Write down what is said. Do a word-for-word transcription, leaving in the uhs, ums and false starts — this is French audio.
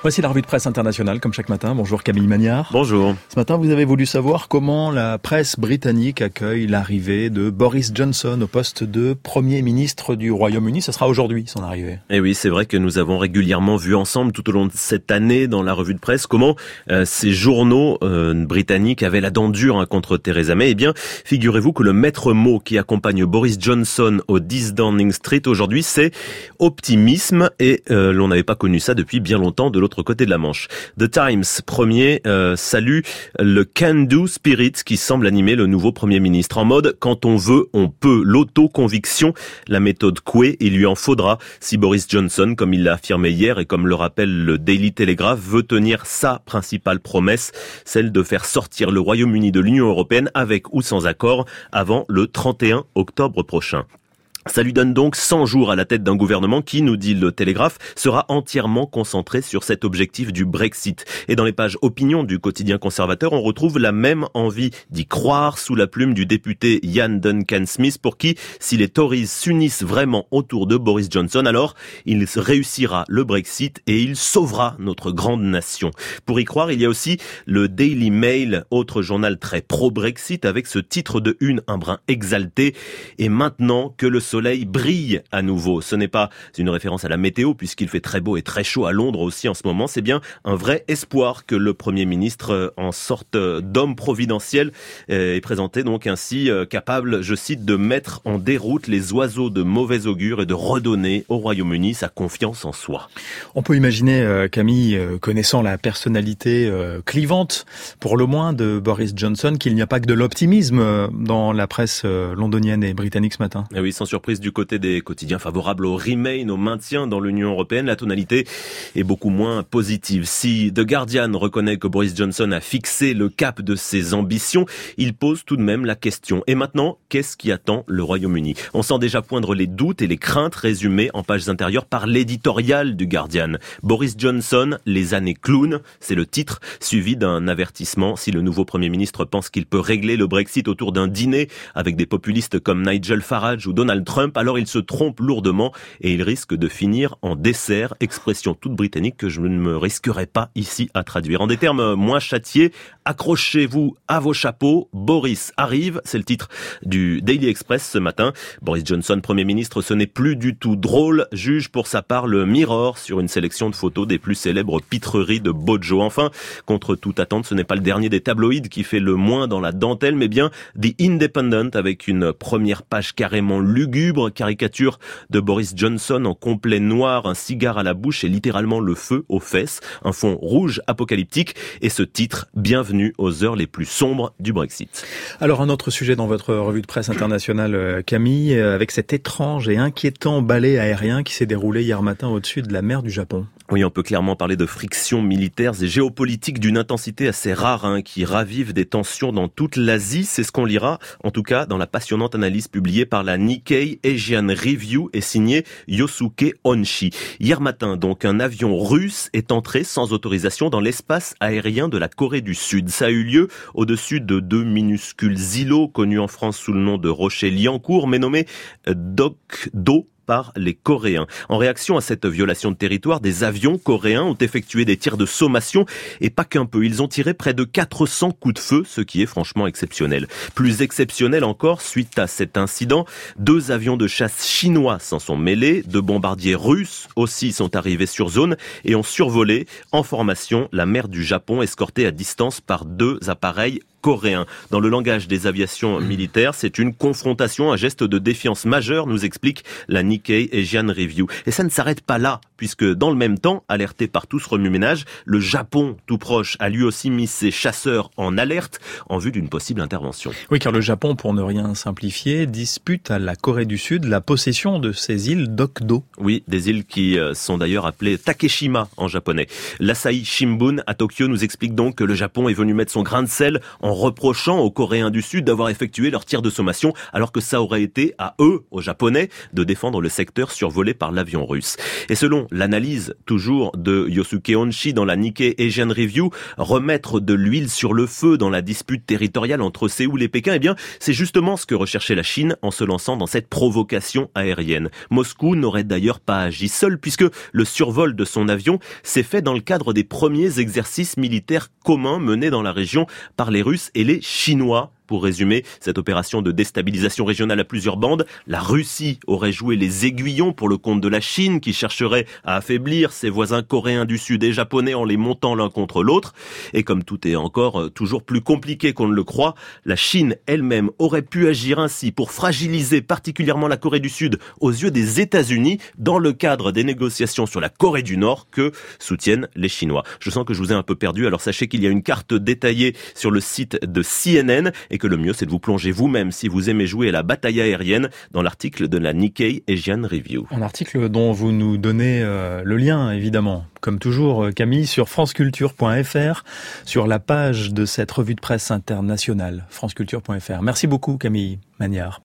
Voici la revue de presse internationale, comme chaque matin. Bonjour Camille Magnard. Bonjour. Ce matin, vous avez voulu savoir comment la presse britannique accueille l'arrivée de Boris Johnson au poste de Premier ministre du Royaume-Uni. Ce sera aujourd'hui, son arrivée. Et oui, c'est vrai que nous avons régulièrement vu ensemble, tout au long de cette année, dans la revue de presse, comment euh, ces journaux euh, britanniques avaient la dent dure hein, contre Theresa May. Eh bien, figurez-vous que le maître mot qui accompagne Boris Johnson au dix Downing Street aujourd'hui, c'est optimisme. Et euh, l'on n'avait pas connu ça depuis bien longtemps de l'autre côté de la Manche. The Times, premier, euh, salue le can-do spirit qui semble animer le nouveau Premier ministre. En mode, quand on veut, on peut. L'auto-conviction, la méthode Coué, il lui en faudra si Boris Johnson, comme il l'a affirmé hier et comme le rappelle le Daily Telegraph, veut tenir sa principale promesse, celle de faire sortir le Royaume-Uni de l'Union européenne avec ou sans accord avant le trente et un octobre prochain. Ça lui donne donc cent jours à la tête d'un gouvernement qui, nous dit le Télégraphe, sera entièrement concentré sur cet objectif du Brexit. Et dans les pages opinion du quotidien conservateur, on retrouve la même envie d'y croire sous la plume du député Ian Duncan Smith pour qui, si les Tories s'unissent vraiment autour de Boris Johnson, alors il réussira le Brexit et il sauvera notre grande nation. Pour y croire, il y a aussi le Daily Mail, autre journal très pro-Brexit, avec ce titre de une, un brin exalté. Et maintenant que le soleil brille à nouveau. Ce n'est pas une référence à la météo puisqu'il fait très beau et très chaud à Londres aussi en ce moment. C'est bien un vrai espoir que le Premier ministre, en sorte d'homme providentiel, est présenté donc ainsi capable, je cite, de mettre en déroute les oiseaux de mauvais augure et de redonner au Royaume-Uni sa confiance en soi. On peut imaginer, Camille, connaissant la personnalité clivante, pour le moins, de Boris Johnson, qu'il n'y a pas que de l'optimisme dans la presse londonienne et britannique ce matin. Et oui, sans surprise du côté des quotidiens favorables au Remain, au maintien dans l'Union européenne, la tonalité est beaucoup moins positive. Si The Guardian reconnaît que Boris Johnson a fixé le cap de ses ambitions, il pose tout de même la question. Et maintenant, qu'est-ce qui attend le Royaume-Uni ? On sent déjà poindre les doutes et les craintes résumées en pages intérieures par l'éditorial du Guardian. Boris Johnson, les années clown, c'est le titre, suivi d'un avertissement. Si le nouveau Premier ministre pense qu'il peut régler le Brexit autour d'un dîner avec des populistes comme Nigel Farage ou Donald Trump, alors il se trompe lourdement et il risque de finir en dessert, expression toute britannique que je ne me risquerai pas ici à traduire. En des termes moins châtiés, accrochez-vous à vos chapeaux, Boris arrive, c'est le titre du Daily Express ce matin. Boris Johnson, Premier ministre, ce n'est plus du tout drôle, juge pour sa part le Mirror sur une sélection de photos des plus célèbres pitreries de Bojo. Enfin, contre toute attente, ce n'est pas le dernier des tabloïds qui fait le moins dans la dentelle, mais bien The Independent avec une première page carrément lugubre, caricature de Boris Johnson en complet noir, un cigare à la bouche et littéralement le feu aux fesses, un fond rouge apocalyptique et ce titre, bienvenue aux heures les plus sombres du Brexit. Alors un autre sujet dans votre revue de presse internationale, Camille, avec cet étrange et inquiétant balai aérien qui s'est déroulé hier matin au-dessus de la mer du Japon. Oui, on peut clairement parler de frictions militaires et géopolitiques d'une intensité assez rare hein, qui ravivent des tensions dans toute l'Asie. C'est ce qu'on lira, en tout cas, dans la passionnante analyse publiée par la Nikkei Asian Review et signée Yosuke Honshi. Hier matin, donc, un avion russe est entré sans autorisation dans l'espace aérien de la Corée du Sud. Ça a eu lieu au-dessus de deux minuscules îlots connus en France sous le nom de Rocher Liancourt, mais nommés Dokdo par les Coréens. En réaction à cette violation de territoire, des avions coréens ont effectué des tirs de sommation et pas qu'un peu. Ils ont tiré près de quatre cents coups de feu, ce qui est franchement exceptionnel. Plus exceptionnel encore, suite à cet incident, deux avions de chasse chinois s'en sont mêlés, deux bombardiers russes aussi sont arrivés sur zone et ont survolé en formation la mer du Japon, escortés à distance par deux appareils coréen. Dans le langage des aviations militaires, c'est une confrontation, un geste de défiance majeur, nous explique la Nikkei Asian Review. Et ça ne s'arrête pas là, puisque dans le même temps, alerté par tout ce remue-ménage, le Japon, tout proche, a lui aussi mis ses chasseurs en alerte en vue d'une possible intervention. Oui, car le Japon, pour ne rien simplifier, dispute à la Corée du Sud la possession de ces îles Dokdo. Oui, des îles qui sont d'ailleurs appelées Takeshima en japonais. L'Asahi Shimbun à Tokyo nous explique donc que le Japon est venu mettre son grain de sel en en reprochant aux Coréens du Sud d'avoir effectué leur tir de sommation, alors que ça aurait été à eux, aux Japonais, de défendre le secteur survolé par l'avion russe. Et selon l'analyse, toujours de Yosuke Honshi dans la Nikkei Asian Review, remettre de l'huile sur le feu dans la dispute territoriale entre Séoul et Pékin, eh bien, c'est justement ce que recherchait la Chine en se lançant dans cette provocation aérienne. Moscou n'aurait d'ailleurs pas agi seul, puisque le survol de son avion s'est fait dans le cadre des premiers exercices militaires communs menés dans la région par les Russes et les Chinois. Pour résumer, cette opération de déstabilisation régionale à plusieurs bandes, la Russie aurait joué les aiguillons pour le compte de la Chine qui chercherait à affaiblir ses voisins coréens du Sud et japonais en les montant l'un contre l'autre. Et comme tout est encore toujours plus compliqué qu'on ne le croit, la Chine elle-même aurait pu agir ainsi pour fragiliser particulièrement la Corée du Sud aux yeux des États-Unis dans le cadre des négociations sur la Corée du Nord que soutiennent les Chinois. Je sens que je vous ai un peu perdu, alors sachez qu'il y a une carte détaillée sur le site de C N N et que le mieux c'est de vous plonger vous-même si vous aimez jouer à la bataille aérienne dans l'article de la Nikkei Asian Review. Un article dont vous nous donnez euh, le lien évidemment, comme toujours Camille, sur franceculture point f r, sur la page de cette revue de presse internationale, franceculture point f r. Merci beaucoup Camille Magnard.